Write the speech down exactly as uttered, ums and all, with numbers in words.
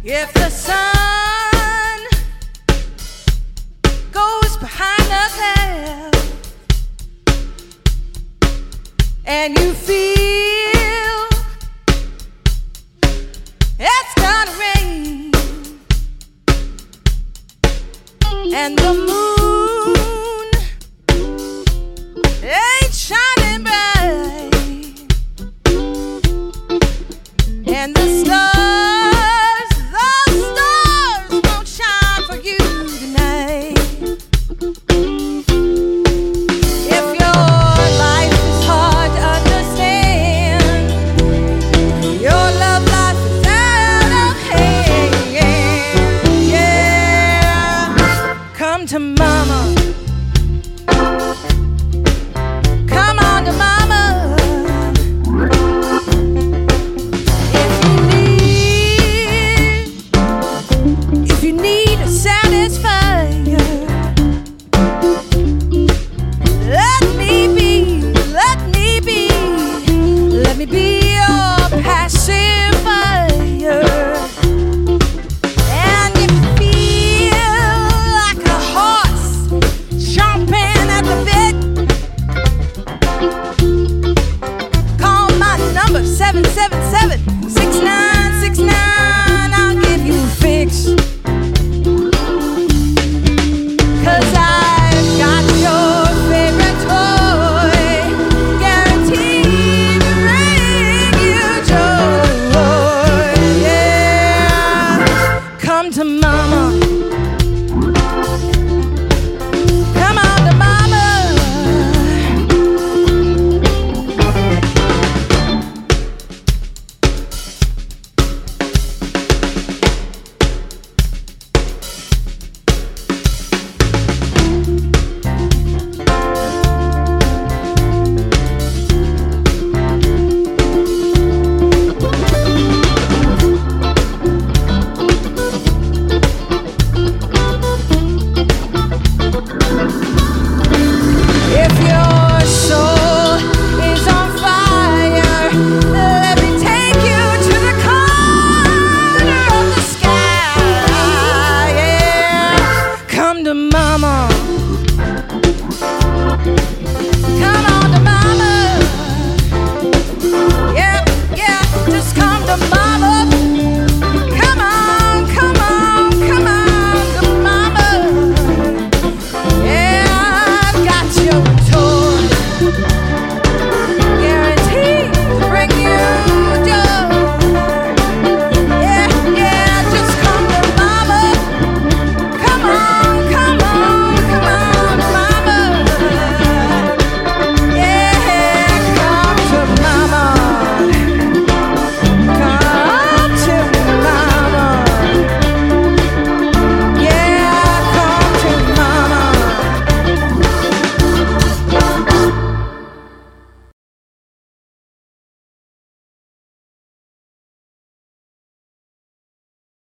If the sun goes behind the cloud and you feel it's gonna rain and the moon ain't shining bright and the stars to mama, come on to mama. If you need, if you need a satisfier, let me be, let me be, let me be your pacifier. seven seven seven, six nine six nine, I'll give you a fix. Cause I've got your favorite toy, guaranteed to bring you joy. Yeah, come to mama.